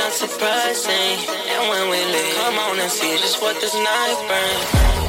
not surprising. And when we leave, come on and see just what this night brings.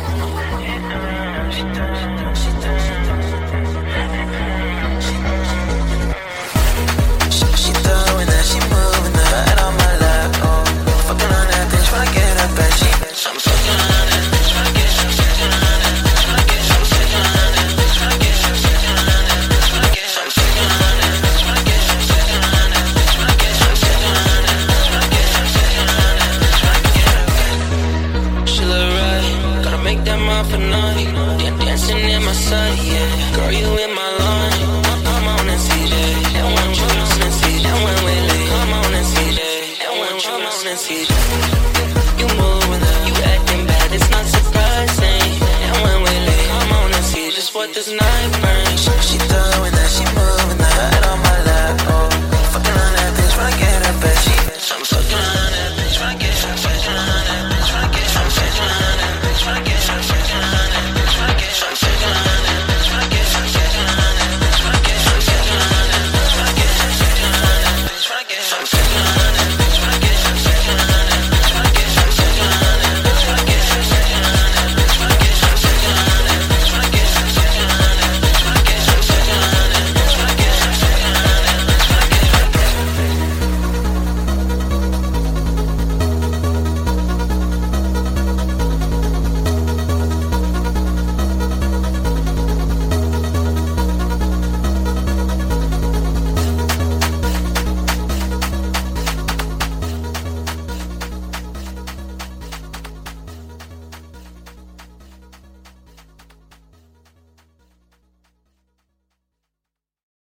She throwing that, she moving that, right on my lap, oh. Fucking on that bitch when I get up back, I'm fucking on that bitch when I get, I'm fucking on that bitch when I get, I'm fucking on that bitch when I get, I'm fucking on that bitch when I get, I'm fucking on that bitch when I get, I'm fucking on that bitch when I get, I'm fucking on that bitch when I get, I'm fucking on that bitch when I get. She look right, gotta make that mouth for night. Dancing in my sight, yeah. Girl, you in my line. Come on and see that. And when come on and see that. And when we leave, come on and see that. And when come on and see that. You moving up, you acting bad, it's not surprising. And when we leave, come on and see just what this night brings. She throwing